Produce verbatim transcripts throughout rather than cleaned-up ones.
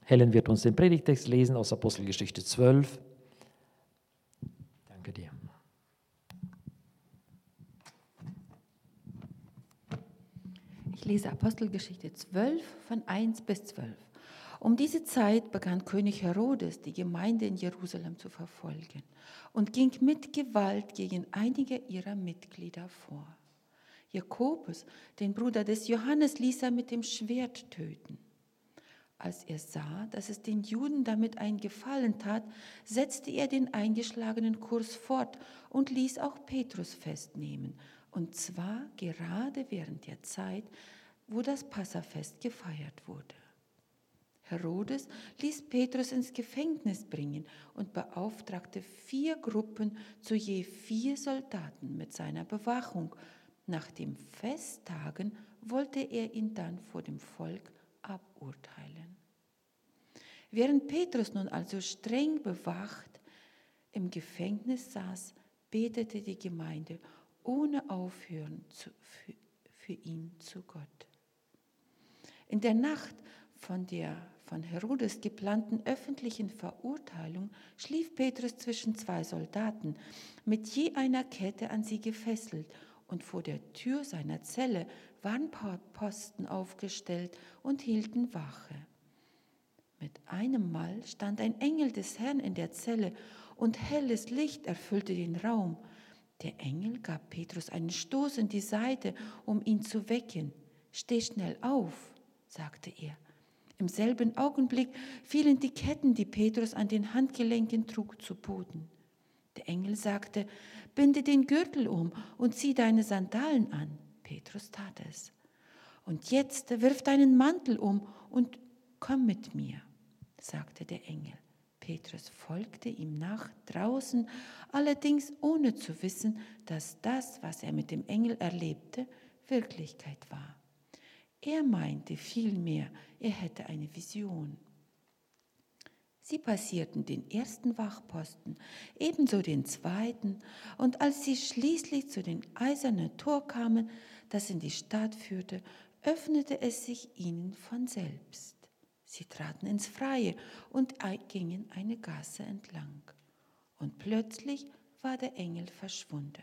Helen wird uns den Predigtext lesen aus Apostelgeschichte zwölf. Danke dir. Ich lese Apostelgeschichte zwölf von eins bis zwölf. Um diese Zeit begann König Herodes, die Gemeinde in Jerusalem zu verfolgen und ging mit Gewalt gegen einige ihrer Mitglieder vor. Jakobus, den Bruder des Johannes, ließ er mit dem Schwert töten. Als er sah, dass es den Juden damit einen Gefallen tat, setzte er den eingeschlagenen Kurs fort und ließ auch Petrus festnehmen, und zwar gerade während der Zeit, wo das Passafest gefeiert wurde. Herodes ließ Petrus ins Gefängnis bringen und beauftragte vier Gruppen zu je vier Soldaten mit seiner Bewachung. Nach dem Festtagen wollte er ihn dann vor dem Volk aburteilen. Während Petrus nun also streng bewacht im Gefängnis saß, betete die Gemeinde ohne Aufhören zu, für, für ihn zu Gott. In der Nacht von der von Herodes geplanten öffentlichen Verurteilung schlief Petrus zwischen zwei Soldaten, mit je einer Kette an sie gefesselt, und vor der Tür seiner Zelle waren Posten aufgestellt und hielten Wache. Mit einem Mal stand ein Engel des Herrn in der Zelle, und helles Licht erfüllte den Raum. Der Engel gab Petrus einen Stoß in die Seite, um ihn zu wecken. »Steh schnell auf«, sagte er. Im selben Augenblick fielen die Ketten, die Petrus an den Handgelenken trug, zu Boden. Der Engel sagte: »Binde den Gürtel um und zieh deine Sandalen an.« Petrus tat es. »Und jetzt wirf deinen Mantel um und komm mit mir«, sagte der Engel. Petrus folgte ihm nach draußen, allerdings ohne zu wissen, dass das, was er mit dem Engel erlebte, Wirklichkeit war. Er meinte vielmehr, er hätte eine Vision. Sie passierten den ersten Wachposten, ebenso den zweiten, und als sie schließlich zu dem eisernen Tor kamen, das in die Stadt führte, öffnete es sich ihnen von selbst. Sie traten ins Freie und gingen eine Gasse entlang. Und plötzlich war der Engel verschwunden.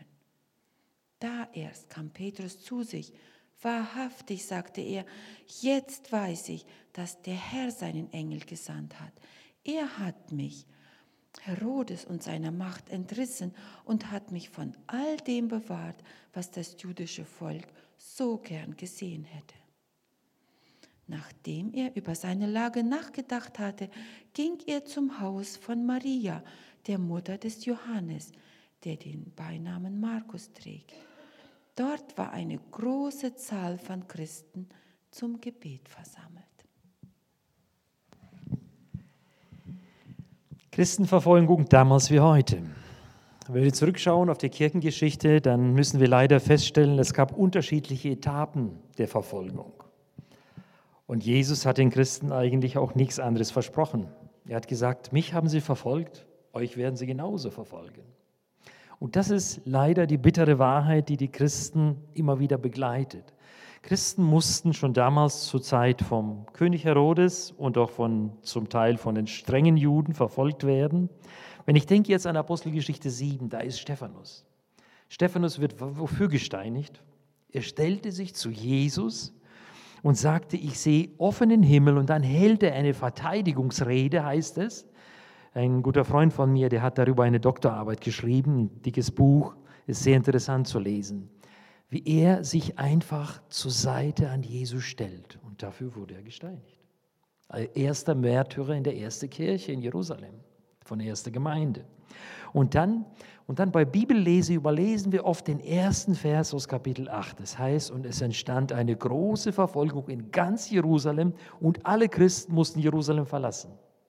Da erst kam Petrus zu sich. »Wahrhaftig«, sagte er, »jetzt weiß ich, dass der Herr seinen Engel gesandt hat. Er hat mich, Herodes und seiner Macht, entrissen und hat mich von all dem bewahrt, was das jüdische Volk so gern gesehen hätte.« Nachdem er über seine Lage nachgedacht hatte, ging er zum Haus von Maria, der Mutter des Johannes, der den Beinamen Markus trägt. Dort war eine große Zahl von Christen zum Gebet versammelt. Christenverfolgung damals wie heute. Wenn wir zurückschauen auf die Kirchengeschichte, dann müssen wir leider feststellen, es gab unterschiedliche Etappen der Verfolgung. Und Jesus hat den Christen eigentlich auch nichts anderes versprochen. Er hat gesagt, mich haben sie verfolgt, euch werden sie genauso verfolgen. Und das ist leider die bittere Wahrheit, die die Christen immer wieder begleitet. Christen mussten schon damals zur Zeit vom König Herodes und auch von, zum Teil von den strengen Juden verfolgt werden. Wenn ich denke jetzt an Apostelgeschichte sieben, da ist Stephanus. Stephanus wird wofür gesteinigt? Er stellte sich zu Jesus und sagte, ich sehe offenen Himmel, und dann hält er eine Verteidigungsrede, heißt es. Ein guter Freund von mir, der hat darüber eine Doktorarbeit geschrieben, ein dickes Buch, ist sehr interessant zu lesen, wie er sich einfach zur Seite an Jesus stellt. Und dafür wurde er gesteinigt. Als erster Märtyrer in der ersten Kirche in Jerusalem, von der ersten Gemeinde. Und dann, und dann bei Bibellese überlesen wir oft den ersten Vers aus Kapitel acht. Das heißt, und es entstand eine große Verfolgung in ganz Jerusalem und alle Christen mussten Jerusalem verlassen.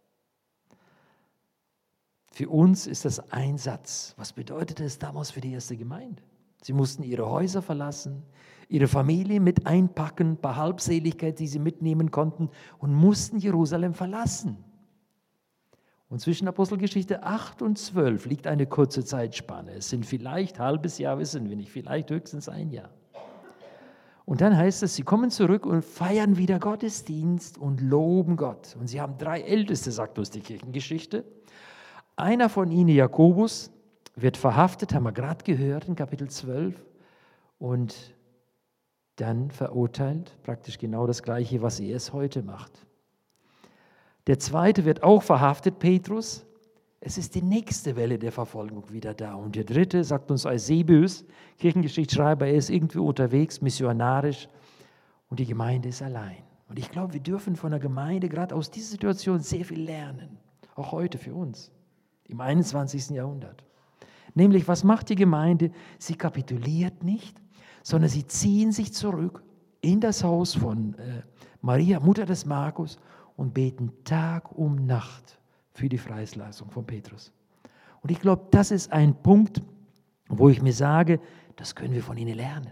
Für uns ist das ein Satz. Was bedeutete es damals für die erste Gemeinde? Sie mussten ihre Häuser verlassen, ihre Familie mit einpacken, ein paar Halbseligkeit, die sie mitnehmen konnten, und mussten Jerusalem verlassen. Und zwischen Apostelgeschichte acht und zwölf liegt eine kurze Zeitspanne. Es sind vielleicht ein halbes Jahr, wissen wir nicht, vielleicht höchstens ein Jahr. Und dann heißt es, sie kommen zurück und feiern wieder Gottesdienst und loben Gott. Und sie haben drei Älteste, sagt uns die Kirchengeschichte. Einer von ihnen, Jakobus, wird verhaftet, haben wir gerade gehört in Kapitel zwölf, und dann verurteilt, praktisch genau das Gleiche, was er es heute macht. Der zweite wird auch verhaftet, Petrus. Es ist die nächste Welle der Verfolgung wieder da. Und der dritte, sagt uns Eusebius, Kirchengeschichtsschreiber, er ist irgendwie unterwegs, missionarisch, und die Gemeinde ist allein. Und ich glaube, wir dürfen von der Gemeinde gerade aus dieser Situation sehr viel lernen, auch heute für uns, im einundzwanzigsten Jahrhundert. Nämlich, was macht die Gemeinde? Sie kapituliert nicht, sondern sie ziehen sich zurück in das Haus von äh, Maria, Mutter des Markus, und beten Tag um Nacht für die Freilassung von Petrus. Und ich glaube, das ist ein Punkt, wo ich mir sage, das können wir von ihnen lernen.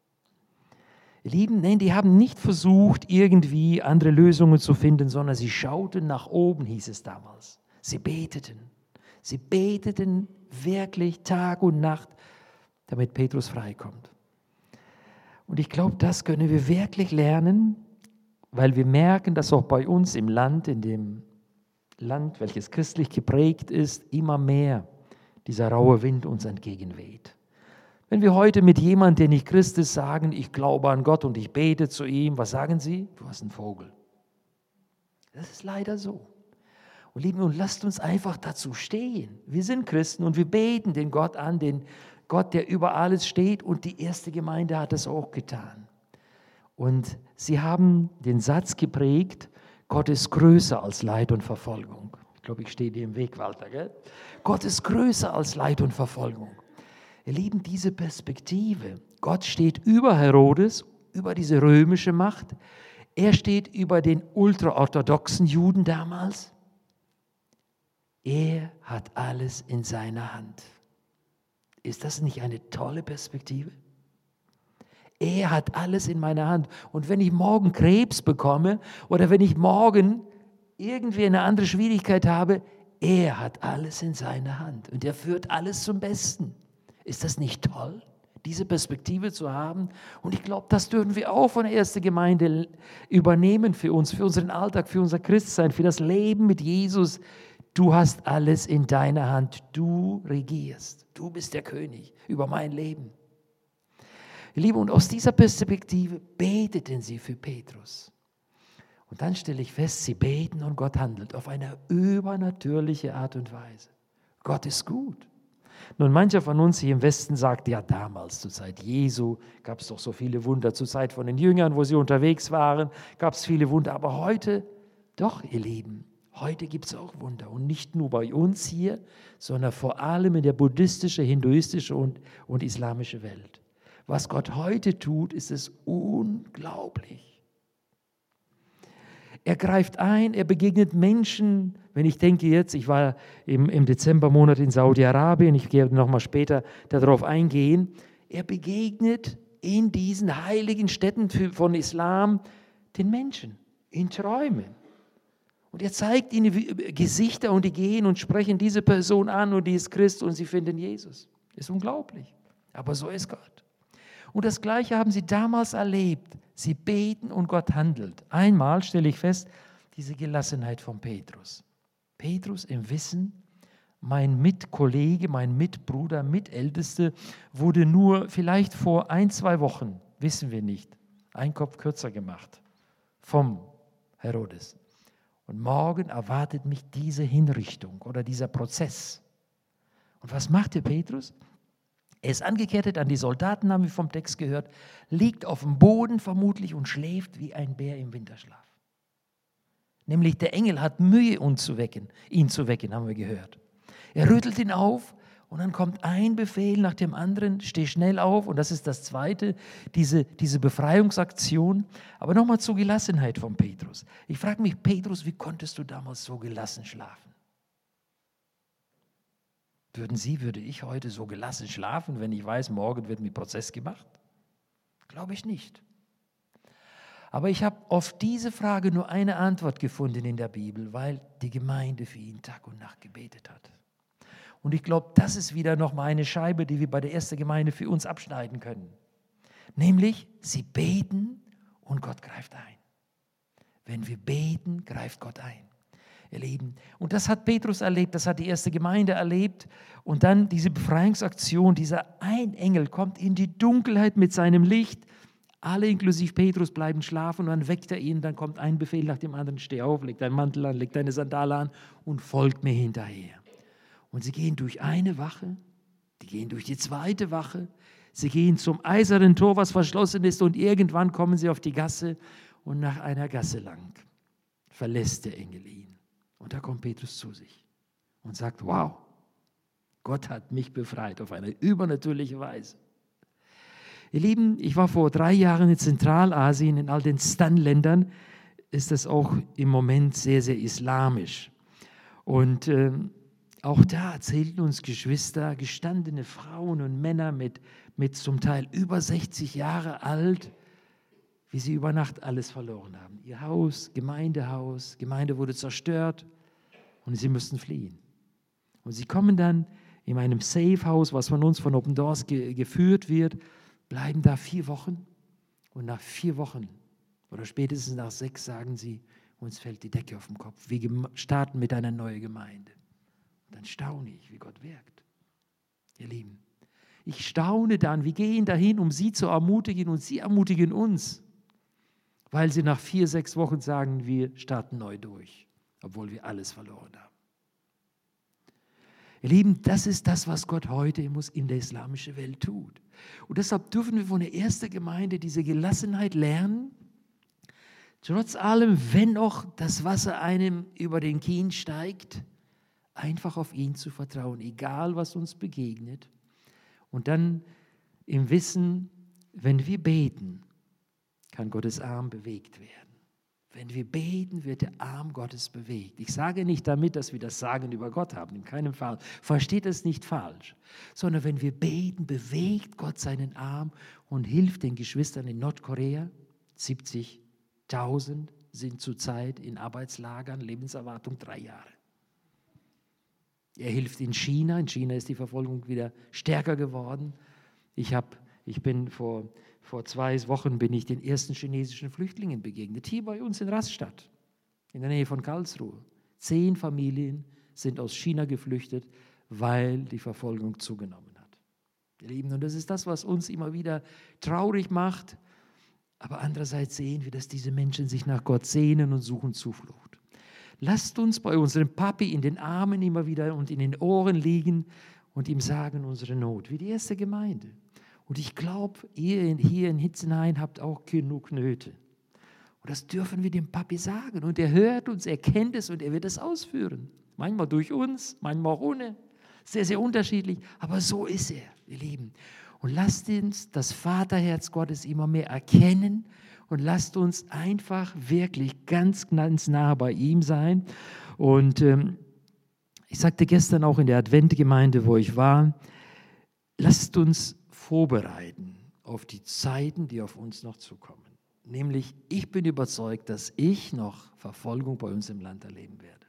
Ihr Lieben, nein, die haben nicht versucht, irgendwie andere Lösungen zu finden, sondern sie schauten nach oben, hieß es damals. Sie beteten. Sie beteten wirklich Tag und Nacht, damit Petrus freikommt. Und ich glaube, das können wir wirklich lernen, weil wir merken, dass auch bei uns im Land, in dem Land, welches christlich geprägt ist, immer mehr dieser raue Wind uns entgegenweht. Wenn wir heute mit jemandem, der nicht Christ ist, sagen, ich glaube an Gott und ich bete zu ihm, was sagen sie? Du hast einen Vogel. Das ist leider so. Und lieben, und lasst uns einfach dazu stehen. Wir sind Christen und wir beten den Gott an, den Gott, der über alles steht, und die erste Gemeinde hat es auch getan. Und sie haben den Satz geprägt, Gott ist größer als Leid und Verfolgung. Ich glaube, ich stehe dir im Weg, Walter, gell? Gott ist größer als Leid und Verfolgung. Ihr Lieben, diese Perspektive, Gott steht über Herodes, über diese römische Macht. Er steht über den ultraorthodoxen Juden damals. Er hat alles in seiner Hand. Ist das nicht eine tolle Perspektive? Er hat alles in meiner Hand. Und wenn ich morgen Krebs bekomme oder wenn ich morgen irgendwie eine andere Schwierigkeit habe, er hat alles in seiner Hand und er führt alles zum Besten. Ist das nicht toll, diese Perspektive zu haben? Und ich glaube, das dürfen wir auch von der ersten Gemeinde übernehmen für uns, für unseren Alltag, für unser Christsein, für das Leben mit Jesus. Du hast alles in deiner Hand. Du regierst. Du bist der König über mein Leben. Liebe, und aus dieser Perspektive beteten sie für Petrus. Und dann stelle ich fest, sie beten und Gott handelt auf eine übernatürliche Art und Weise. Gott ist gut. Nun, mancher von uns hier im Westen sagt, ja, damals zur Zeit Jesu gab es doch so viele Wunder, zur Zeit von den Jüngern, wo sie unterwegs waren, gab es viele Wunder. Aber heute, doch, ihr Lieben, heute gibt es auch Wunder. Und nicht nur bei uns hier, sondern vor allem in der buddhistischen, hinduistischen und, und islamischen Welt. Was Gott heute tut, ist es unglaublich. Er greift ein, er begegnet Menschen. Wenn ich denke jetzt, ich war im, im Dezembermonat in Saudi-Arabien, ich werde nochmal später darauf eingehen, er begegnet in diesen heiligen Städten von Islam den Menschen, in Träumen. Und er zeigt ihnen Gesichter und die gehen und sprechen diese Person an und die ist Christ und sie finden Jesus. Das ist unglaublich, aber so ist Gott. Und das Gleiche haben sie damals erlebt. Sie beten und Gott handelt. Einmal stelle ich fest, diese Gelassenheit von Petrus. Petrus im Wissen, mein Mitkollege, mein Mitbruder, Mitälteste wurde nur vielleicht vor ein, zwei Wochen, wissen wir nicht, ein Kopf kürzer gemacht vom Herodes. Und morgen erwartet mich diese Hinrichtung oder dieser Prozess. Und was macht der Petrus? Er ist angekettet an die Soldaten, haben wir vom Text gehört, liegt auf dem Boden vermutlich und schläft wie ein Bär im Winterschlaf. Nämlich der Engel hat Mühe, ihn zu wecken, ihn zu wecken, haben wir gehört. Er rüttelt ihn auf und dann kommt ein Befehl nach dem anderen, steh schnell auf, und das ist das Zweite, diese, diese Befreiungsaktion. Aber nochmal zur Gelassenheit von Petrus. Ich frage mich, Petrus, wie konntest du damals so gelassen schlafen? Würden Sie, würde ich heute so gelassen schlafen, wenn ich weiß, morgen wird mir Prozess gemacht? Glaube ich nicht. Aber ich habe auf diese Frage nur eine Antwort gefunden in der Bibel, weil die Gemeinde für ihn Tag und Nacht gebetet hat. Und ich glaube, das ist wieder nochmal eine Scheibe, die wir bei der ersten Gemeinde für uns abschneiden können. Nämlich, sie beten und Gott greift ein. Wenn wir beten, greift Gott ein. Ihr Lieben, und das hat Petrus erlebt, das hat die erste Gemeinde erlebt. Und dann diese Befreiungsaktion, dieser ein Engel kommt in die Dunkelheit mit seinem Licht. Alle inklusive Petrus bleiben schlafen und dann weckt er ihn, dann kommt ein Befehl nach dem anderen, steh auf, leg deinen Mantel an, leg deine Sandale an und folgt mir hinterher. Und sie gehen durch eine Wache, die gehen durch die zweite Wache, sie gehen zum eisernen Tor, was verschlossen ist, und irgendwann kommen sie auf die Gasse und nach einer Gasse lang verlässt der Engel ihn. Und da kommt Petrus zu sich und sagt, wow, Gott hat mich befreit auf eine übernatürliche Weise. Ihr Lieben, ich war vor drei Jahren in Zentralasien, in all den Stan-Ländern, ist das auch im Moment sehr, sehr islamisch. Und äh, auch da erzählten uns Geschwister, gestandene Frauen und Männer mit, mit zum Teil über sechzig Jahre alt, wie sie über Nacht alles verloren haben. Ihr Haus, Gemeindehaus, Gemeinde wurde zerstört und sie mussten fliehen. Und sie kommen dann in einem Safe-Haus, was von uns von Open Doors ge- geführt wird, bleiben da vier Wochen und nach vier Wochen oder spätestens nach sechs sagen sie, uns fällt die Decke auf den Kopf. Wir gem- starten mit einer neuen Gemeinde. Und dann staune ich, wie Gott wirkt. Ihr Lieben, ich staune dann, wir gehen dahin, um sie zu ermutigen und sie ermutigen uns. Weil sie nach vier, sechs Wochen sagen, wir starten neu durch, obwohl wir alles verloren haben. Ihr Lieben, das ist das, was Gott heute in der islamischen Welt tut. Und deshalb dürfen wir von der ersten Gemeinde diese Gelassenheit lernen, trotz allem, wenn auch das Wasser einem über den Kien steigt, einfach auf ihn zu vertrauen, egal was uns begegnet. Und dann im Wissen, wenn wir beten, kann Gottes Arm bewegt werden. Wenn wir beten, wird der Arm Gottes bewegt. Ich sage nicht damit, dass wir das Sagen über Gott haben, in keinem Fall. Versteht es nicht falsch. Sondern wenn wir beten, bewegt Gott seinen Arm und hilft den Geschwistern in Nordkorea. siebzigtausend sind zurzeit in Arbeitslagern, Lebenserwartung drei Jahre. Er hilft in China. In China ist die Verfolgung wieder stärker geworden. Ich, hab, ich bin vor... Vor zwei Wochen bin ich den ersten chinesischen Flüchtlingen begegnet, hier bei uns in Rastatt, in der Nähe von Karlsruhe. Zehn Familien sind aus China geflüchtet, weil die Verfolgung zugenommen hat. Ihr Lieben, und das ist das, was uns immer wieder traurig macht. Aber andererseits sehen wir, dass diese Menschen sich nach Gott sehnen und suchen Zuflucht. Lasst uns bei unserem Papi in den Armen immer wieder und in den Ohren liegen und ihm sagen unsere Not, wie die erste Gemeinde. Und ich glaube, ihr hier in Hitzenhain habt auch genug Nöte. Und das dürfen wir dem Papi sagen. Und er hört uns, er kennt es und er wird es ausführen. Manchmal durch uns, manchmal auch ohne. Sehr, sehr unterschiedlich. Aber so ist er, ihr Lieben. Und lasst uns das Vaterherz Gottes immer mehr erkennen und lasst uns einfach wirklich ganz, ganz nah bei ihm sein. Und ähm, ich sagte gestern auch in der Adventgemeinde, wo ich war, lasst uns vorbereiten auf die Zeiten, die auf uns noch zukommen. Nämlich, ich bin überzeugt, dass ich noch Verfolgung bei uns im Land erleben werde.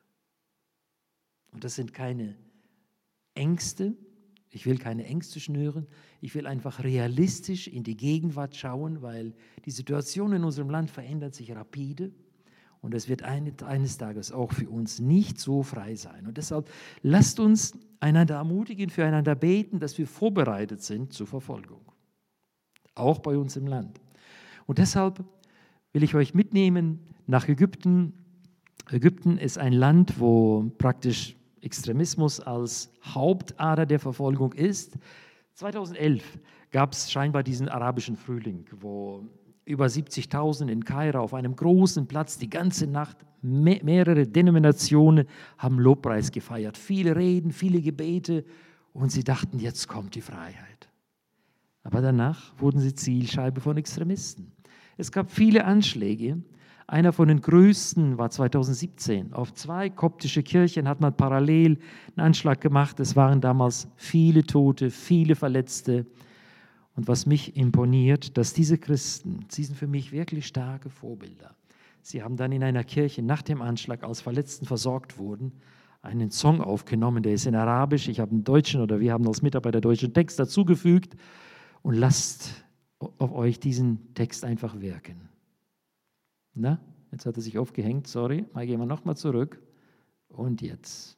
Und das sind keine Ängste, ich will keine Ängste schnüren, ich will einfach realistisch in die Gegenwart schauen, weil die Situation in unserem Land verändert sich rapide und es wird eines Tages auch für uns nicht so frei sein. Und deshalb lasst uns einander ermutigen, füreinander beten, dass wir vorbereitet sind zur Verfolgung. Auch bei uns im Land. Und deshalb will ich euch mitnehmen nach Ägypten. Ägypten ist ein Land, wo praktisch Extremismus als Hauptader der Verfolgung ist. zweitausendelf gab es scheinbar diesen arabischen Frühling, wo über siebzigtausend in Kairo auf einem großen Platz die ganze Nacht me- mehrere Denominationen haben Lobpreis gefeiert. Viele Reden, viele Gebete und sie dachten, jetzt kommt die Freiheit. Aber danach wurden sie Zielscheibe von Extremisten. Es gab viele Anschläge. Einer von den größten war zweitausendsiebzehn. Auf zwei koptische Kirchen hat man parallel einen Anschlag gemacht. Es waren damals viele Tote, viele Verletzte. Und was mich imponiert, dass diese Christen, sie sind für mich wirklich starke Vorbilder. Sie haben dann in einer Kirche nach dem Anschlag, als Verletzten versorgt wurden, einen Song aufgenommen, der ist in Arabisch. Ich habe einen deutschen oder wir haben als Mitarbeiter deutschen Text dazugefügt. Und lasst auf euch diesen Text einfach wirken. Na, jetzt hat er sich aufgehängt, sorry, mal gehen wir nochmal zurück. Und jetzt.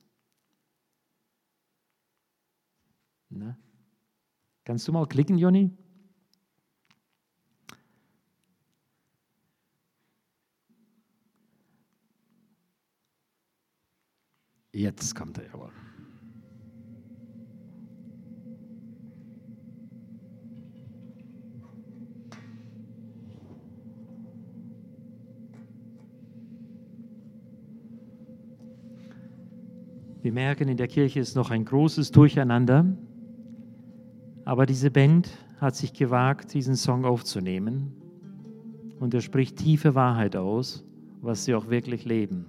Na? Kannst du mal klicken, Joni? Jetzt kommt er jawohl. Wir merken, in der Kirche ist noch ein großes Durcheinander, aber diese Band hat sich gewagt, diesen Song aufzunehmen und er spricht tiefe Wahrheit aus, was sie auch wirklich leben.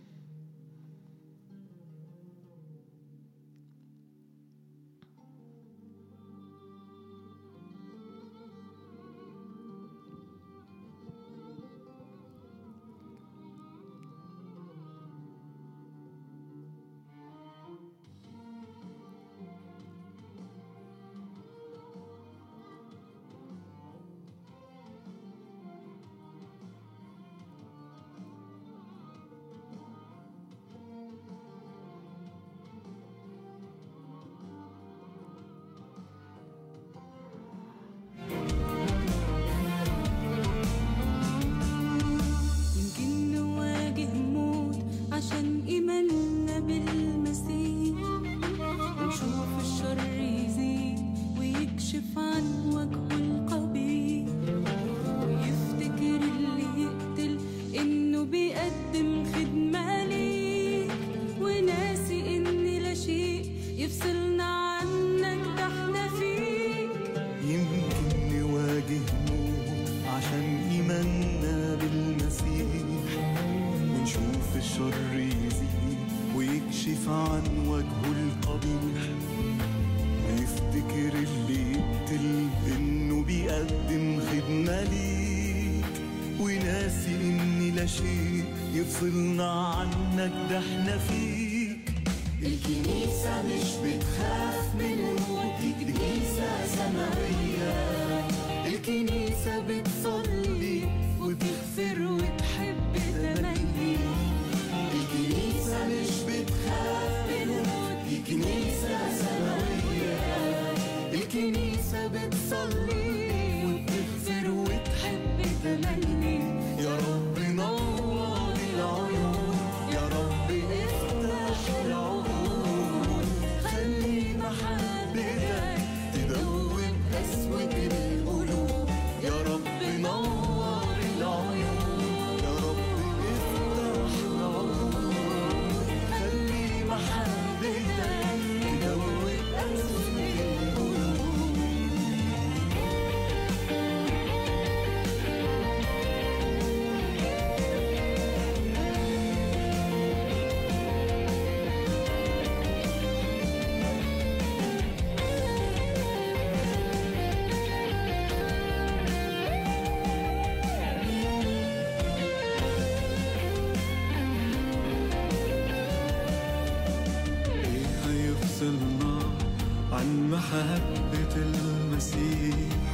محبة المسيح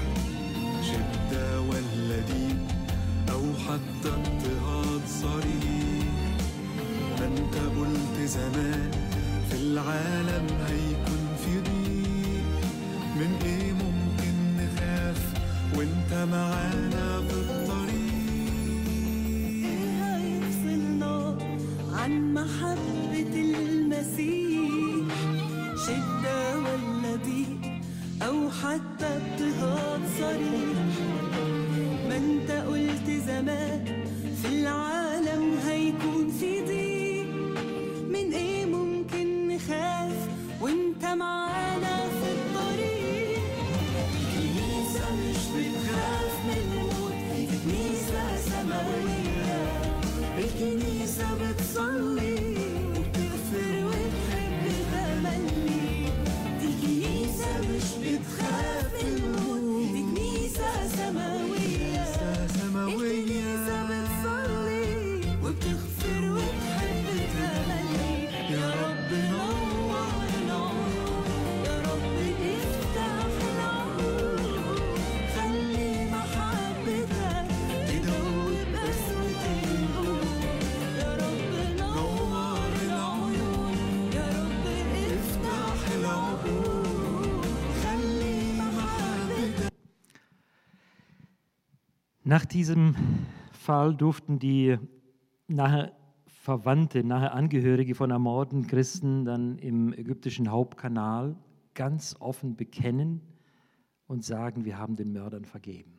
شدة ولا ضيق أو حتى اضطهاد صريح. ما انت قلت زمان في العالم هيكون في ضيق، من ايه ممكن نخاف وانت معانا في الطريق. ايه هيفصلنا عن محبة المسيح، شدة ولا ضيق أو حتى اضطهاد صريح. ما انت قلت زمان في العالم هيكون في ضيق، من ايه ممكن نخاف وانت معانا في الطريق. الكنيسة مش بتخاف من الموت، دي كنيسة سماوية. الكنيسة بتصلي وبتغفر وتحب تملي. دي كنيسة مش بتخاف من الموت، دي كنيسة سماوية. الكنيسة بتصلي Nach diesem Fall durften die nahe Verwandte, nahe Angehörige von ermordeten Christen dann im ägyptischen Hauptkanal ganz offen bekennen und sagen, wir haben den Mördern vergeben.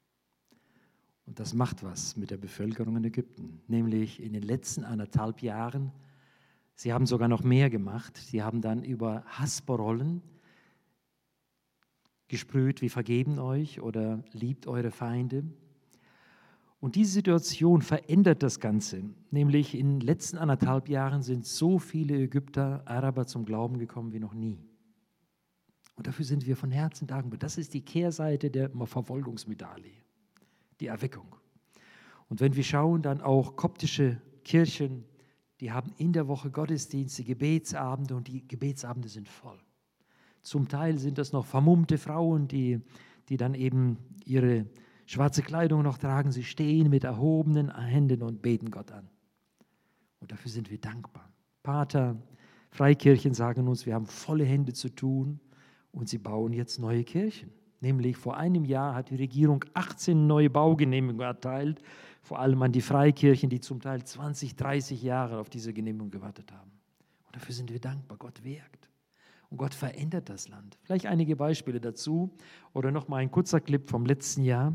Und das macht was mit der Bevölkerung in Ägypten, nämlich in den letzten anderthalb Jahren. Sie haben sogar noch mehr gemacht. Sie haben dann über Hassparollen gesprüht, wie vergeben euch oder liebt eure Feinde. Und diese Situation verändert das Ganze. Nämlich in den letzten anderthalb Jahren sind so viele Ägypter, Araber zum Glauben gekommen wie noch nie. Und dafür sind wir von Herzen dankbar. Das ist die Kehrseite der Verfolgungsmedaille, die Erweckung. Und wenn wir schauen, dann auch koptische Kirchen, die haben in der Woche Gottesdienste, Gebetsabende und die Gebetsabende sind voll. Zum Teil sind das noch vermummte Frauen, die, die dann eben ihre schwarze Kleidung noch tragen. Sie stehen mit erhobenen Händen und beten Gott an. Und dafür sind wir dankbar. Pater, Freikirchen sagen uns, wir haben volle Hände zu tun und sie bauen jetzt neue Kirchen. Nämlich vor einem Jahr hat die Regierung achtzehn neue Baugenehmigungen erteilt, vor allem an die Freikirchen, die zum Teil zwanzig, dreißig Jahre auf diese Genehmigung gewartet haben. Und dafür sind wir dankbar. Gott wirkt. Und Gott verändert das Land. Vielleicht einige Beispiele dazu oder noch mal ein kurzer Clip vom letzten Jahr.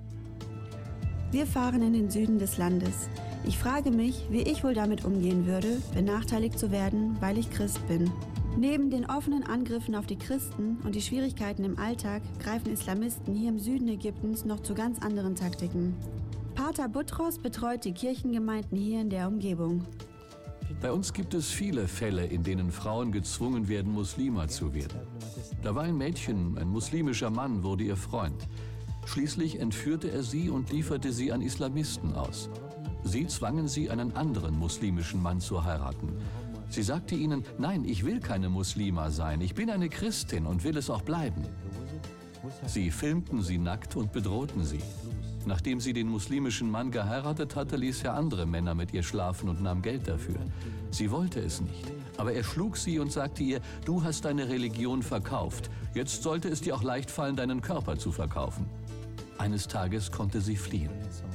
Wir fahren in den Süden des Landes. Ich frage mich, wie ich wohl damit umgehen würde, benachteiligt zu werden, weil ich Christ bin. Neben den offenen Angriffen auf die Christen und die Schwierigkeiten im Alltag greifen Islamisten hier im Süden Ägyptens noch zu ganz anderen Taktiken. Pater Butros betreut die Kirchengemeinden hier in der Umgebung. Bei uns gibt es viele Fälle, in denen Frauen gezwungen werden, Muslima zu werden. Da war ein Mädchen, ein muslimischer Mann, wurde ihr Freund. Schließlich entführte er sie und lieferte sie an Islamisten aus. Sie zwangen sie, einen anderen muslimischen Mann zu heiraten. Sie sagte ihnen, nein, ich will keine Muslima sein, ich bin eine Christin und will es auch bleiben. Sie filmten sie nackt und bedrohten sie. Nachdem sie den muslimischen Mann geheiratet hatte, ließ er andere Männer mit ihr schlafen und nahm Geld dafür. Sie wollte es nicht, aber er schlug sie und sagte ihr, du hast deine Religion verkauft, jetzt sollte es dir auch leicht fallen, deinen Körper zu verkaufen. Eines Tages konnte sie fliehen.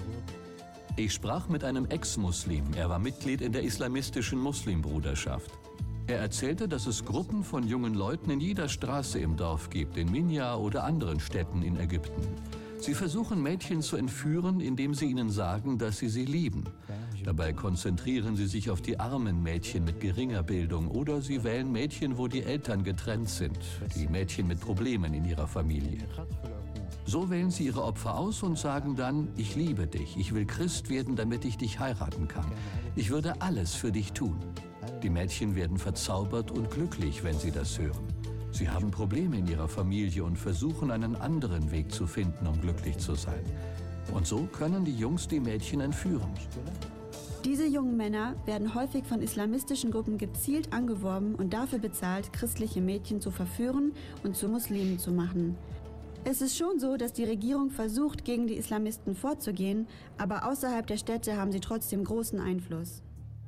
Ich sprach mit einem Ex-Muslim, er war Mitglied in der islamistischen Muslimbruderschaft. Er erzählte, dass es Gruppen von jungen Leuten in jeder Straße im Dorf gibt, in Minya oder anderen Städten in Ägypten. Sie versuchen Mädchen zu entführen, indem sie ihnen sagen, dass sie sie lieben. Dabei konzentrieren sie sich auf die armen Mädchen mit geringer Bildung oder sie wählen Mädchen, wo die Eltern getrennt sind, die Mädchen mit Problemen in ihrer Familie. So wählen sie ihre Opfer aus und sagen dann, ich liebe dich, ich will Christ werden, damit ich dich heiraten kann. Ich würde alles für dich tun. Die Mädchen werden verzaubert und glücklich, wenn sie das hören. Sie haben Probleme in ihrer Familie und versuchen, einen anderen Weg zu finden, um glücklich zu sein. Und so können die Jungs die Mädchen entführen. Diese jungen Männer werden häufig von islamistischen Gruppen gezielt angeworben und dafür bezahlt, christliche Mädchen zu verführen und zu Muslimen zu machen. Es ist schon so, dass die Regierung versucht, gegen die Islamisten vorzugehen, aber außerhalb der Städte haben sie trotzdem großen Einfluss.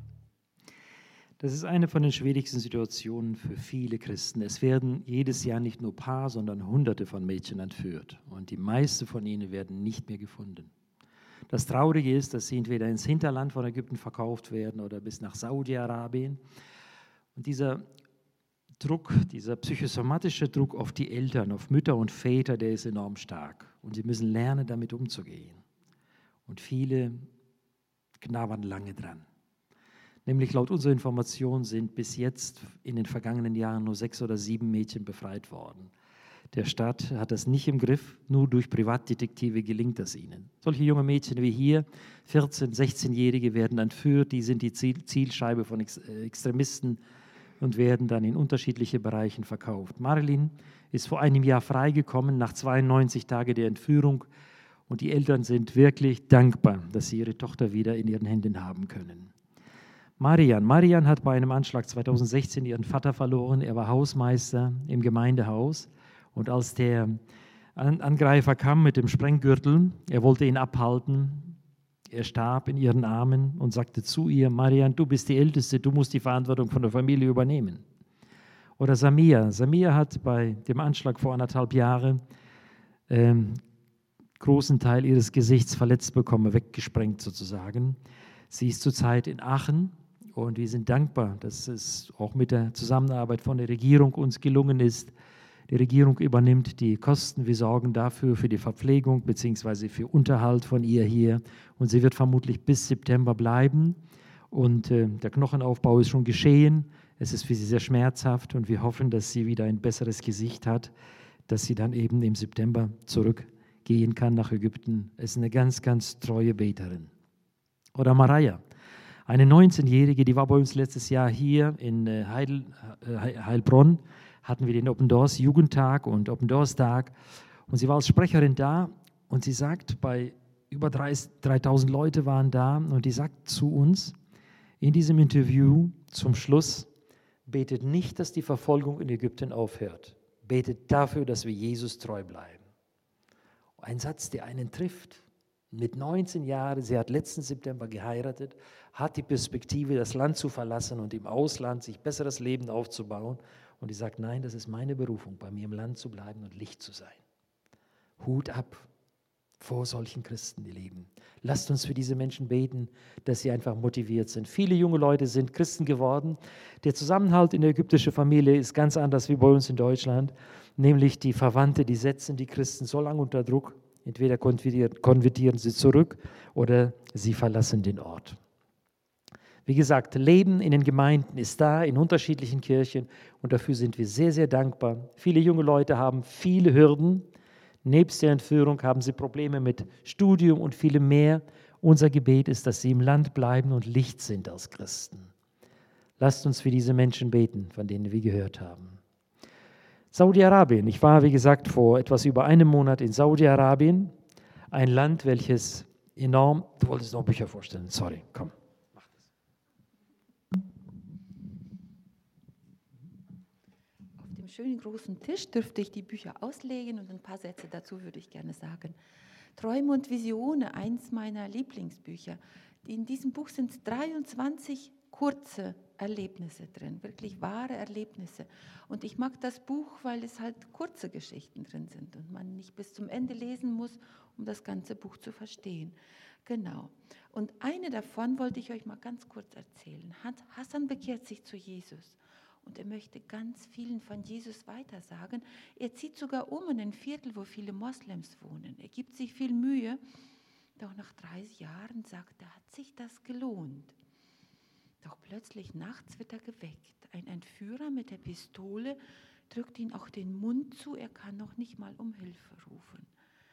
Das ist eine von den schwierigsten Situationen für viele Christen. Es werden jedes Jahr nicht nur Paar, sondern Hunderte von Mädchen entführt. Und die meisten von ihnen werden nicht mehr gefunden. Das Traurige ist, dass sie entweder ins Hinterland von Ägypten verkauft werden oder bis nach Saudi-Arabien. Und dieser Druck, dieser psychosomatische Druck auf die Eltern, auf Mütter und Väter, der ist enorm stark. Und sie müssen lernen, damit umzugehen. Und viele knabbern lange dran. Nämlich laut unserer Information sind bis jetzt in den vergangenen Jahren nur sechs oder sieben Mädchen befreit worden. Der Staat hat das nicht im Griff, nur durch Privatdetektive gelingt das ihnen. Solche junge Mädchen wie hier, vierzehn-, sechzehnjährige, werden entführt, die sind die Zielscheibe von Extremisten und werden dann in unterschiedliche Bereichen verkauft. Marilyn ist vor einem Jahr freigekommen, nach zweiundneunzig Tagen der Entführung. Und die Eltern sind wirklich dankbar, dass sie ihre Tochter wieder in ihren Händen haben können. Marian. Marian hat bei einem Anschlag zweitausendsechzehn ihren Vater verloren. Er war Hausmeister im Gemeindehaus. Und als der Angreifer kam mit dem Sprenggürtel, er wollte ihn abhalten, er starb in ihren Armen und sagte zu ihr, Marian, du bist die Älteste, du musst die Verantwortung von der Familie übernehmen. Oder Samia. Samia hat bei dem Anschlag vor anderthalb Jahren ähm, großen Teil ihres Gesichts verletzt bekommen, weggesprengt sozusagen. Sie ist zurzeit in Aachen und wir sind dankbar, dass es auch mit der Zusammenarbeit von der Regierung uns gelungen ist. Die Regierung übernimmt die Kosten, wir sorgen dafür für die Verpflegung bzw. für Unterhalt von ihr hier und sie wird vermutlich bis September bleiben und äh, der Knochenaufbau ist schon geschehen. Es ist für sie sehr schmerzhaft und wir hoffen, dass sie wieder ein besseres Gesicht hat, dass sie dann eben im September zurückgehen kann nach Ägypten. Es ist eine ganz, ganz treue Beterin. Oder Maria, eine neunzehnjährige, die war bei uns letztes Jahr hier in Heil, Heilbronn, hatten wir den Open Doors Jugendtag und Open Doors Tag und sie war als Sprecherin da und sie sagt, bei über dreitausend Leute waren da und die sagt zu uns in diesem Interview zum Schluss, betet nicht, dass die Verfolgung in Ägypten aufhört, betet dafür, dass wir Jesus treu bleiben. Ein Satz, der einen trifft. Mit neunzehn Jahren, sie hat letzten September geheiratet, hat die Perspektive, das Land zu verlassen und im Ausland sich besseres Leben aufzubauen. Und die sagt, nein, das ist meine Berufung, bei mir im Land zu bleiben und Licht zu sein. Hut ab vor solchen Christen, die leben. Lasst uns für diese Menschen beten, dass sie einfach motiviert sind. Viele junge Leute sind Christen geworden. Der Zusammenhalt in der ägyptischen Familie ist ganz anders wie bei uns in Deutschland. Nämlich die Verwandte, die setzen die Christen so lange unter Druck, entweder konvertieren sie zurück oder sie verlassen den Ort. Wie gesagt, Leben in den Gemeinden ist da, in unterschiedlichen Kirchen und dafür sind wir sehr, sehr dankbar. Viele junge Leute haben viele Hürden. Nebst der Entführung haben sie Probleme mit Studium und vielem mehr. Unser Gebet ist, dass sie im Land bleiben und Licht sind als Christen. Lasst uns für diese Menschen beten, von denen wir gehört haben. Saudi-Arabien. Ich war, wie gesagt, vor etwas über einem Monat in Saudi-Arabien. Ein Land, welches enorm... Du wolltest noch Bücher vorstellen. Sorry, komm. Mach das. Auf dem schönen großen Tisch dürfte ich die Bücher auslegen und ein paar Sätze dazu würde ich gerne sagen. Träume und Visionen, eins meiner Lieblingsbücher. In diesem Buch sind dreiundzwanzig kurze Erlebnisse drin, wirklich wahre Erlebnisse. Und ich mag das Buch, weil es halt kurze Geschichten drin sind und man nicht bis zum Ende lesen muss, um das ganze Buch zu verstehen. Genau. Und eine davon wollte ich euch mal ganz kurz erzählen. Hassan bekehrt sich zu Jesus und er möchte ganz vielen von Jesus weitersagen. Er zieht sogar um in ein Viertel, wo viele Moslems wohnen. Er gibt sich viel Mühe, doch nach dreißig Jahren sagt er, hat sich das gelohnt. Doch plötzlich nachts wird er geweckt. Ein Entführer mit der Pistole drückt ihn auch den Mund zu, er kann noch nicht mal um Hilfe rufen.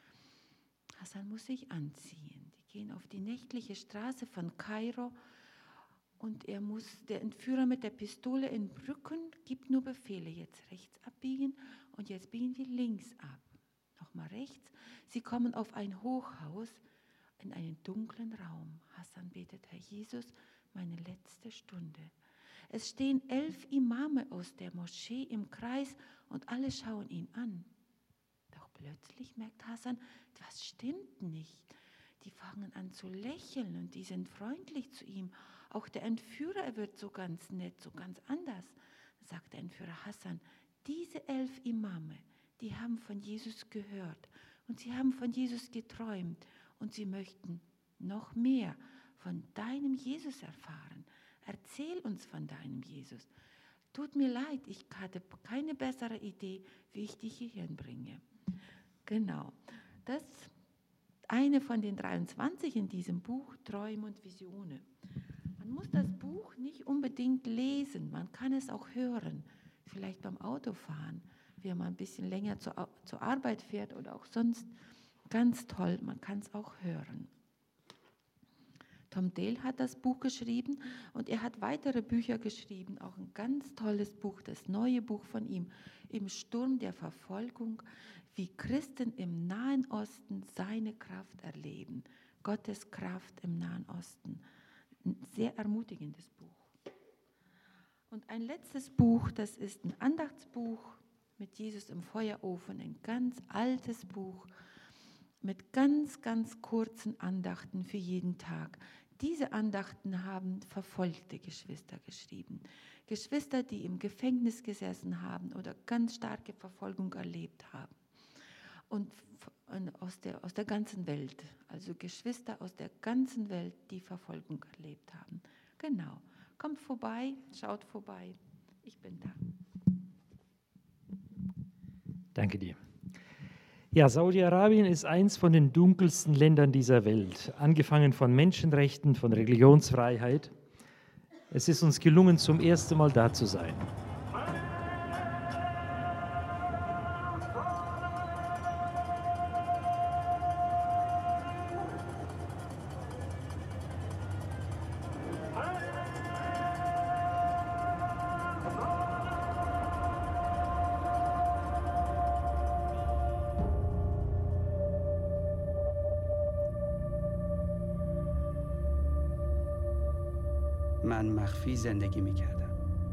Hassan muss sich anziehen. Die gehen auf die nächtliche Straße von Kairo und er muss, der Entführer mit der Pistole in Rücken, gibt nur Befehle, jetzt rechts abbiegen und jetzt biegen wir links ab. Nochmal rechts. Sie kommen auf ein Hochhaus in einen dunklen Raum. Hassan betet, Herr Jesus, meine letzte Stunde. Es stehen elf Imame aus der Moschee im Kreis und alle schauen ihn an. Doch plötzlich merkt Hassan, was stimmt nicht. Die fangen an zu lächeln und die sind freundlich zu ihm. Auch der Entführer, er wird so ganz nett, so ganz anders. Sagt der Entführer Hassan, diese elf Imame, die haben von Jesus gehört und sie haben von Jesus geträumt und sie möchten noch mehr von deinem Jesus erfahren. Erzähl uns von deinem Jesus. Tut mir leid, ich hatte keine bessere Idee, wie ich dich hierhin bringe. Genau, das ist eine von den dreiundzwanzig in diesem Buch, Träume und Visionen. Man muss das Buch nicht unbedingt lesen, man kann es auch hören, vielleicht beim Autofahren, wenn man ein bisschen länger zur, zur Arbeit fährt oder auch sonst. Ganz toll, man kann es auch hören. Tom Dale hat das Buch geschrieben und er hat weitere Bücher geschrieben, auch ein ganz tolles Buch, das neue Buch von ihm, Im Sturm der Verfolgung, wie Christen im Nahen Osten seine Kraft erleben, Gottes Kraft im Nahen Osten. Ein sehr ermutigendes Buch. Und ein letztes Buch, das ist ein Andachtsbuch mit Jesus im Feuerofen, ein ganz altes Buch, mit ganz, ganz kurzen Andachten für jeden Tag. Diese Andachten haben verfolgte Geschwister geschrieben. Geschwister, die im Gefängnis gesessen haben oder ganz starke Verfolgung erlebt haben. und aus der, aus der ganzen Welt, also Geschwister aus der ganzen Welt, die Verfolgung erlebt haben. Genau. Kommt vorbei, schaut vorbei. Ich bin da. Danke dir. Ja, Saudi-Arabien ist eins von den dunkelsten Ländern dieser Welt, angefangen von Menschenrechten, von Religionsfreiheit. Es ist uns gelungen, zum ersten Mal da zu sein. من مخفی زندگی میکردم.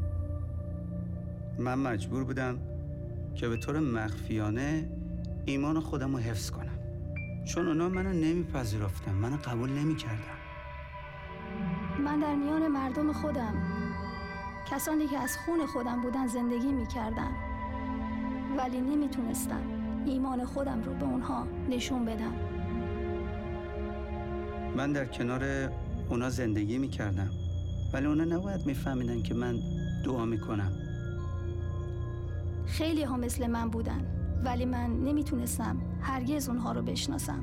من مجبور بودم که به طور مخفیانه ایمان خودم رو حفظ کنم. چون اونا منو نمیپذیرفتن، منو قبول نمیکردن. من در میان مردم خودم، کسانی که از خون خودم بودن زندگی میکردم، ولی نمیتونستم ایمان خودم رو به اونها نشون بدم. من در کنار اونا زندگی میکردم، ولی اونا نباید میفهمیدن که من دعا میکنم. خیلی ها مثل من بودن، ولی من نمیتونستم هرگز اونها رو بشناسم.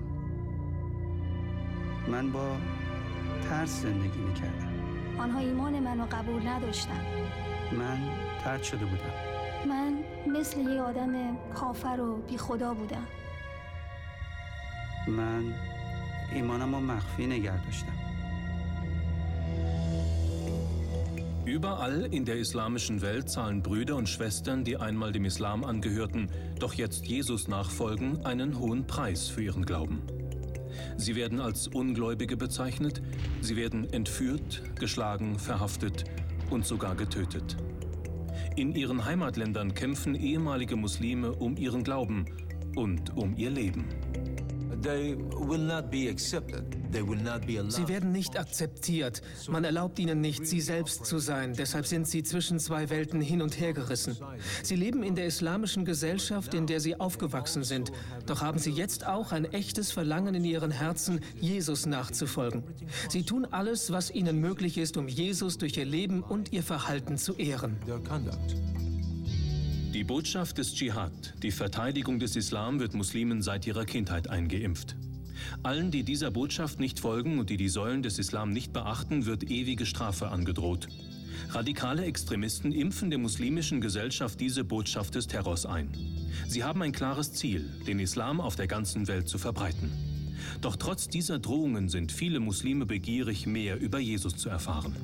من با ترس زندگی میکردم. آنها ایمان منو قبول نداشتن. من طرد شده بودم. من مثل یه آدم کافر و بی خدا بودم. من ایمانم رو مخفی نگه داشتم. Überall in der islamischen Welt zahlen Brüder und Schwestern, die einmal dem Islam angehörten, doch jetzt Jesus nachfolgen, einen hohen Preis für ihren Glauben. Sie werden als Ungläubige bezeichnet, sie werden entführt, geschlagen, verhaftet und sogar getötet. In ihren Heimatländern kämpfen ehemalige Muslime um ihren Glauben und um ihr Leben. Sie werden nicht akzeptiert. Man erlaubt ihnen nicht, sie selbst zu sein. Deshalb sind sie zwischen zwei Welten hin und her gerissen. Sie leben in der islamischen Gesellschaft, in der sie aufgewachsen sind. Doch haben sie jetzt auch ein echtes Verlangen in ihren Herzen, Jesus nachzufolgen. Sie tun alles, was ihnen möglich ist, um Jesus durch ihr Leben und ihr Verhalten zu ehren. Die Botschaft des Dschihad, die Verteidigung des Islam, wird Muslimen seit ihrer Kindheit eingeimpft. Allen, die dieser Botschaft nicht folgen und die die Säulen des Islam nicht beachten, wird ewige Strafe angedroht. Radikale Extremisten impfen der muslimischen Gesellschaft diese Botschaft des Terrors ein. Sie haben ein klares Ziel, den Islam auf der ganzen Welt zu verbreiten. Doch trotz dieser Drohungen sind viele Muslime begierig, mehr über Jesus zu erfahren.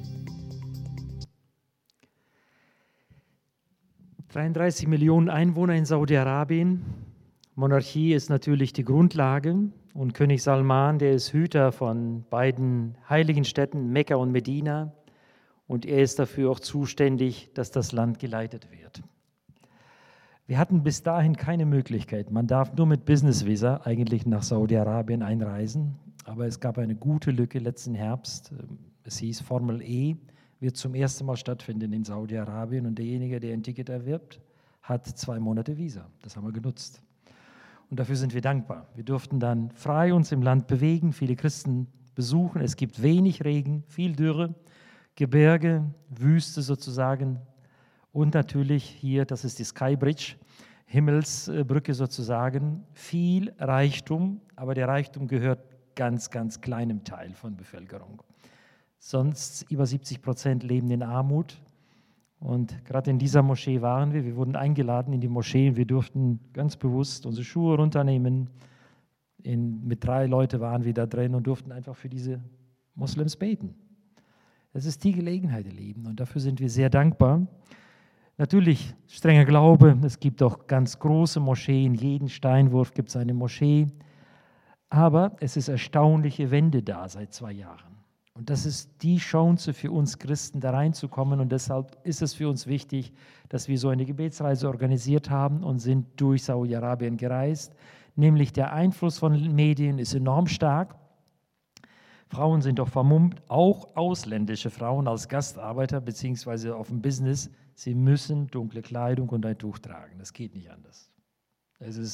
dreiunddreißig Millionen Einwohner in Saudi-Arabien. Monarchie ist natürlich die Grundlage und König Salman, der ist Hüter von beiden heiligen Städten Mekka und Medina und er ist dafür auch zuständig, dass das Land geleitet wird. Wir hatten bis dahin keine Möglichkeit. Man darf nur mit Business-Visa eigentlich nach Saudi-Arabien einreisen, aber es gab eine gute Lücke letzten Herbst. Es hieß Formel E. Wird zum ersten Mal stattfinden in Saudi-Arabien und derjenige, der ein Ticket erwirbt, hat zwei Monate Visa. Das haben wir genutzt. Und dafür sind wir dankbar. Wir durften dann frei uns im Land bewegen, viele Christen besuchen. Es gibt wenig Regen, viel Dürre, Gebirge, Wüste sozusagen und natürlich hier, das ist die Sky Bridge, Himmelsbrücke sozusagen, viel Reichtum, aber der Reichtum gehört ganz, ganz kleinem Teil von Bevölkerung. Sonst über siebzig Prozent leben in Armut. Und gerade in dieser Moschee waren wir. Wir wurden eingeladen in die Moschee und wir durften ganz bewusst unsere Schuhe runternehmen. In, mit drei Leuten waren wir da drin und durften einfach für diese Moslems beten. Das ist die Gelegenheit, ihr Lieben, und dafür sind wir sehr dankbar. Natürlich strenger Glaube. Es gibt auch ganz große Moscheen. Jeden Steinwurf gibt es eine Moschee. Aber es ist erstaunliche Wende da seit zwei Jahren. Und das ist die Chance für uns Christen, da reinzukommen. Und deshalb ist es für uns wichtig, dass wir so eine Gebetsreise organisiert haben und sind durch Saudi-Arabien gereist. Nämlich der Einfluss von Medien ist enorm stark. Frauen sind doch vermummt, auch ausländische Frauen als Gastarbeiter bzw. auf dem Business. Sie müssen dunkle Kleidung und ein Tuch tragen. Das geht nicht anders. Es ist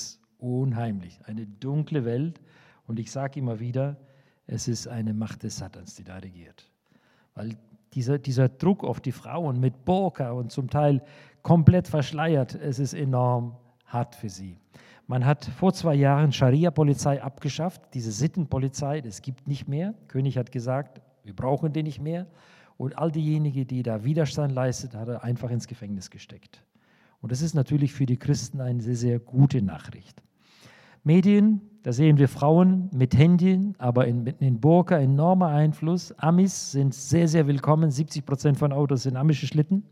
unheimlich, eine dunkle Welt. Und ich sage immer wieder, es ist eine Macht des Satans, die da regiert. Weil dieser, dieser Druck auf die Frauen mit Burka und zum Teil komplett verschleiert, es ist enorm hart für sie. Man hat vor zwei Jahren Scharia-Polizei abgeschafft, diese Sittenpolizei, das gibt nicht mehr. König hat gesagt, wir brauchen die nicht mehr. Und all diejenigen, die da Widerstand leisten, hat er einfach ins Gefängnis gesteckt. Und das ist natürlich für die Christen eine sehr, sehr gute Nachricht. Medien, da sehen wir Frauen mit Handy, aber in, in Burka enormer Einfluss. Amis sind sehr, sehr willkommen. siebzig Prozent von Autos sind amische Schlitten.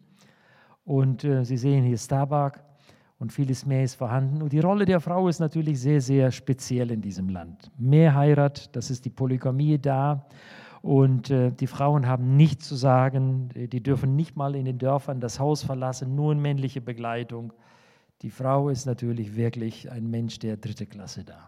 Und äh, Sie sehen hier Starbucks und vieles mehr ist vorhanden. Und die Rolle der Frau ist natürlich sehr, sehr speziell in diesem Land. Mehr Heirat, das ist die Polygamie da. Und äh, die Frauen haben nichts zu sagen. Die dürfen nicht mal in den Dörfern das Haus verlassen, nur in männliche Begleitung. Die Frau ist natürlich wirklich ein Mensch der dritte Klasse da.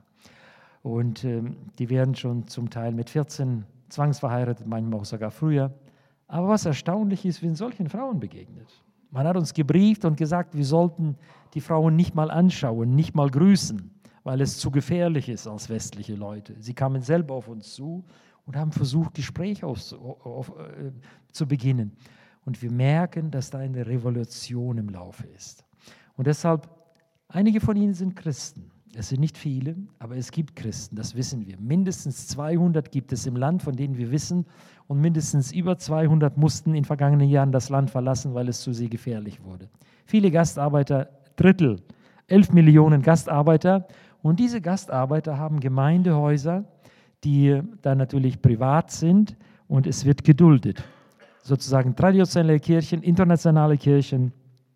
Und ähm, die werden schon zum Teil mit vierzehn zwangsverheiratet, manchmal auch sogar früher. Aber was erstaunlich ist, wir sind solchen Frauen begegnet. Man hat uns gebrieft und gesagt, wir sollten die Frauen nicht mal anschauen, nicht mal grüßen, weil es zu gefährlich ist als westliche Leute. Sie kamen selber auf uns zu und haben versucht, Gespräche auf, auf, äh, zu beginnen. Und wir merken, dass da eine Revolution im Laufe ist. Und deshalb, einige von ihnen sind Christen. Es sind nicht viele, aber es gibt Christen, das wissen wir. Mindestens zweihundert gibt es im Land, von denen wir wissen. Und mindestens über zweihundert mussten in vergangenen Jahren das Land verlassen, weil es zu sehr gefährlich wurde. Viele Gastarbeiter, Drittel, elf Millionen Gastarbeiter. Und diese Gastarbeiter haben Gemeindehäuser, die dann natürlich privat sind und es wird geduldet. Sozusagen traditionelle Kirchen, internationale Kirchen.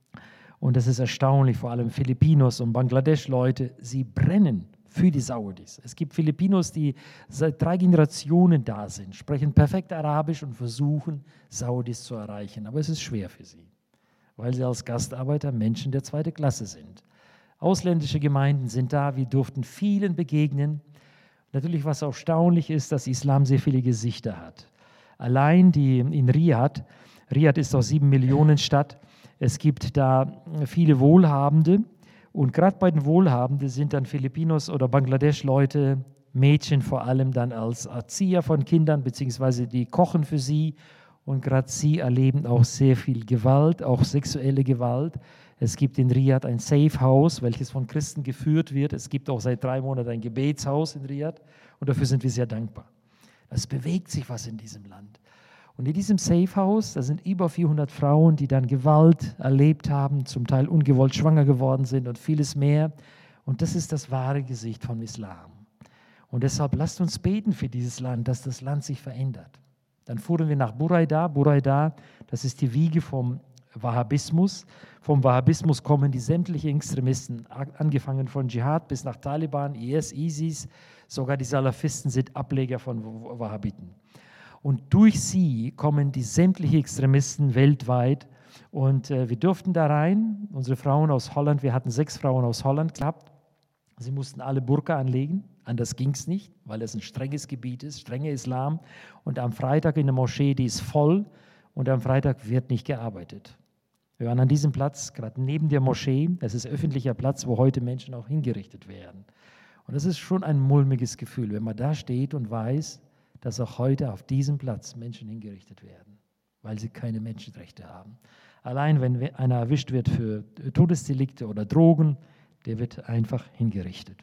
Und das ist erstaunlich, vor allem Filipinos und Bangladesch-Leute, sie brennen für die Saudis. Es gibt Filipinos, die seit drei Generationen da sind, sprechen perfekt Arabisch und versuchen, Saudis zu erreichen. Aber es ist schwer für sie, weil sie als Gastarbeiter Menschen der zweiten Klasse sind. Ausländische Gemeinden sind da, wir durften vielen begegnen. Natürlich, was erstaunlich ist, dass Islam sehr viele Gesichter hat. Allein die in Riyadh, Riyadh ist doch sieben Millionen Stadt, es gibt da viele Wohlhabende und gerade bei den Wohlhabenden sind dann Filipinos oder Bangladesch-Leute, Mädchen vor allem dann als Erzieher von Kindern, beziehungsweise die kochen für sie und gerade sie erleben auch sehr viel Gewalt, auch sexuelle Gewalt. Es gibt in Riyadh ein Safe House, welches von Christen geführt wird. Es gibt auch seit drei Monaten ein Gebetshaus in Riyadh und dafür sind wir sehr dankbar. Es bewegt sich was in diesem Land. Und in diesem Safe House, da sind über vierhundert Frauen, die dann Gewalt erlebt haben, zum Teil ungewollt schwanger geworden sind und vieles mehr. Und das ist das wahre Gesicht vom Islam. Und deshalb lasst uns beten für dieses Land, dass das Land sich verändert. Dann fuhren wir nach Buraida. Buraida, das ist die Wiege vom Wahhabismus. Vom Wahhabismus kommen die sämtlichen Extremisten, angefangen von Dschihad bis nach Taliban, I S, ISIS, sogar die Salafisten sind Ableger von Wahhabiten. Und durch sie kommen die sämtlichen Extremisten weltweit. Und äh, wir durften da rein, unsere Frauen aus Holland, wir hatten sechs Frauen aus Holland gehabt. Sie mussten alle Burka anlegen, anders ging es nicht, weil es ein strenges Gebiet ist, strenger Islam. Und am Freitag in der Moschee, die ist voll und am Freitag wird nicht gearbeitet. Wir waren an diesem Platz, gerade neben der Moschee, das ist öffentlicher Platz, wo heute Menschen auch hingerichtet werden. Und das ist schon ein mulmiges Gefühl, wenn man da steht und weiß, dass auch heute auf diesem Platz Menschen hingerichtet werden, weil sie keine Menschenrechte haben. Allein wenn einer erwischt wird für Todesdelikte oder Drogen, der wird einfach hingerichtet.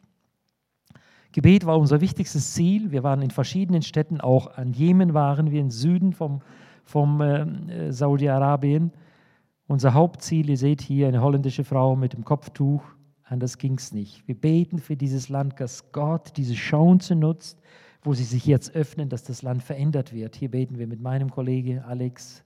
Gebet war unser wichtigstes Ziel. Wir waren in verschiedenen Städten, auch an Jemen waren wir, im Süden vom, vom äh, Saudi-Arabien. Unser Hauptziel, ihr seht hier eine holländische Frau mit dem Kopftuch, anders ging es nicht. Wir beten für dieses Land, dass Gott diese Chance nutzt, wo sie sich jetzt öffnen, dass das Land verändert wird. Hier beten wir mit meinem Kollegen Alex,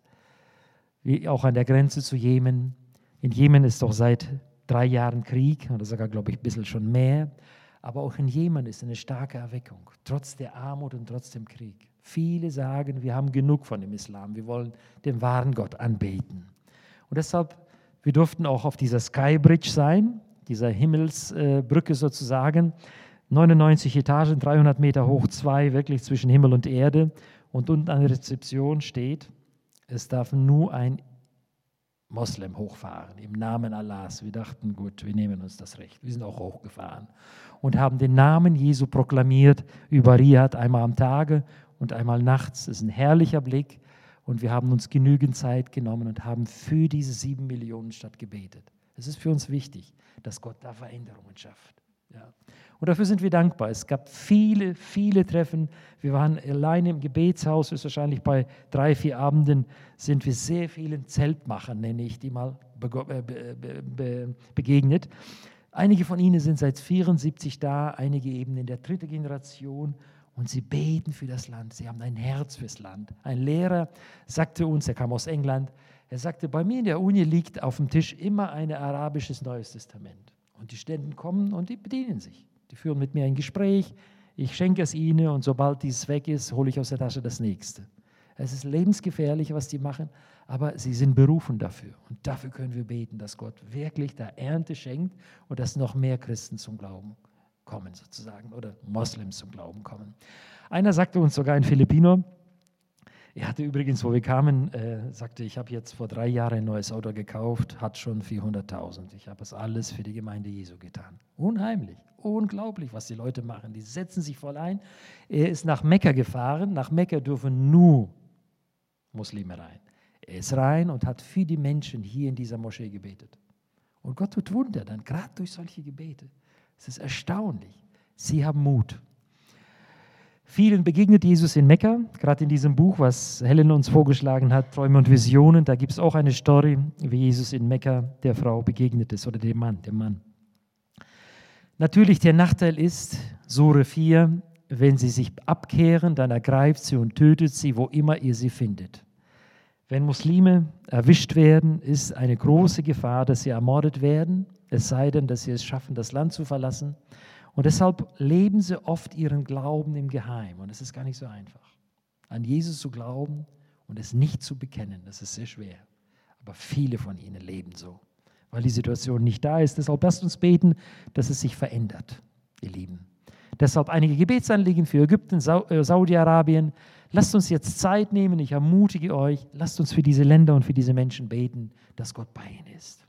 wie auch an der Grenze zu Jemen. In Jemen ist doch seit drei Jahren Krieg, oder sogar, glaube ich, ein bisschen schon mehr. Aber auch in Jemen ist eine starke Erweckung, trotz der Armut und trotz dem Krieg. Viele sagen, wir haben genug von dem Islam, wir wollen den wahren Gott anbeten. Und deshalb, wir durften auch auf dieser Skybridge sein, dieser Himmelsbrücke sozusagen, neunundneunzig Etagen, dreihundert Meter hoch, zwei, wirklich zwischen Himmel und Erde. Und unten an der Rezeption steht, es darf nur ein Moslem hochfahren, im Namen Allahs. Wir dachten, gut, wir nehmen uns das Recht. Wir sind auch hochgefahren und haben den Namen Jesu proklamiert über Riyadh einmal am Tage und einmal nachts. Das ist ein herrlicher Blick und wir haben uns genügend Zeit genommen und haben für diese sieben Millionen Stadt gebetet. Es ist für uns wichtig, dass Gott da Veränderungen schafft. Ja. Und dafür sind wir dankbar. Es gab viele, viele Treffen. Wir waren alleine im Gebetshaus, ist wahrscheinlich bei drei, vier Abenden sind wir sehr vielen Zeltmachern, nenne ich die mal, be- be- be- begegnet. Einige von ihnen sind seit vierundsiebzig da, einige eben in der dritten Generation und sie beten für das Land. Sie haben ein Herz fürs Land. Ein Lehrer sagte uns, er kam aus England, er sagte, bei mir in der Uni liegt auf dem Tisch immer ein arabisches Neues Testament. Und die Studenten kommen und die bedienen sich. Die führen mit mir ein Gespräch, ich schenke es ihnen und sobald dieses weg ist, hole ich aus der Tasche das nächste. Es ist lebensgefährlich, was die machen, aber sie sind berufen dafür. Und dafür können wir beten, dass Gott wirklich da Ernte schenkt und dass noch mehr Christen zum Glauben kommen sozusagen oder Moslems zum Glauben kommen. Einer sagte uns sogar, ein Filipino, er hatte übrigens, wo wir kamen, äh, sagte, ich habe jetzt vor drei Jahren ein neues Auto gekauft, hat schon vierhunderttausend. Ich habe es alles für die Gemeinde Jesu getan. Unheimlich, unglaublich, was die Leute machen. Die setzen sich voll ein. Er ist nach Mekka gefahren. Nach Mekka dürfen nur Muslime rein. Er ist rein und hat für die Menschen hier in dieser Moschee gebetet. Und Gott tut Wunder dann, gerade durch solche Gebete. Es ist erstaunlich. Sie haben Mut. Vielen begegnet Jesus in Mekka, gerade in diesem Buch, was Helen uns vorgeschlagen hat, Träume und Visionen. Da gibt es auch eine Story, wie Jesus in Mekka der Frau begegnet ist oder dem Mann, dem Mann. Natürlich, der Nachteil ist, Sure vier, wenn sie sich abkehren, dann ergreift sie und tötet sie, wo immer ihr sie findet. Wenn Muslime erwischt werden, ist eine große Gefahr, dass sie ermordet werden, es sei denn, dass sie es schaffen, das Land zu verlassen. Und deshalb leben sie oft ihren Glauben im Geheimen. Und es ist gar nicht so einfach. An Jesus zu glauben und es nicht zu bekennen, das ist sehr schwer. Aber viele von ihnen leben so, weil die Situation nicht da ist. Deshalb lasst uns beten, dass es sich verändert, ihr Lieben. Deshalb einige Gebetsanliegen für Ägypten, Saudi-Arabien. Lasst uns jetzt Zeit nehmen, ich ermutige euch, lasst uns für diese Länder und für diese Menschen beten, dass Gott bei ihnen ist.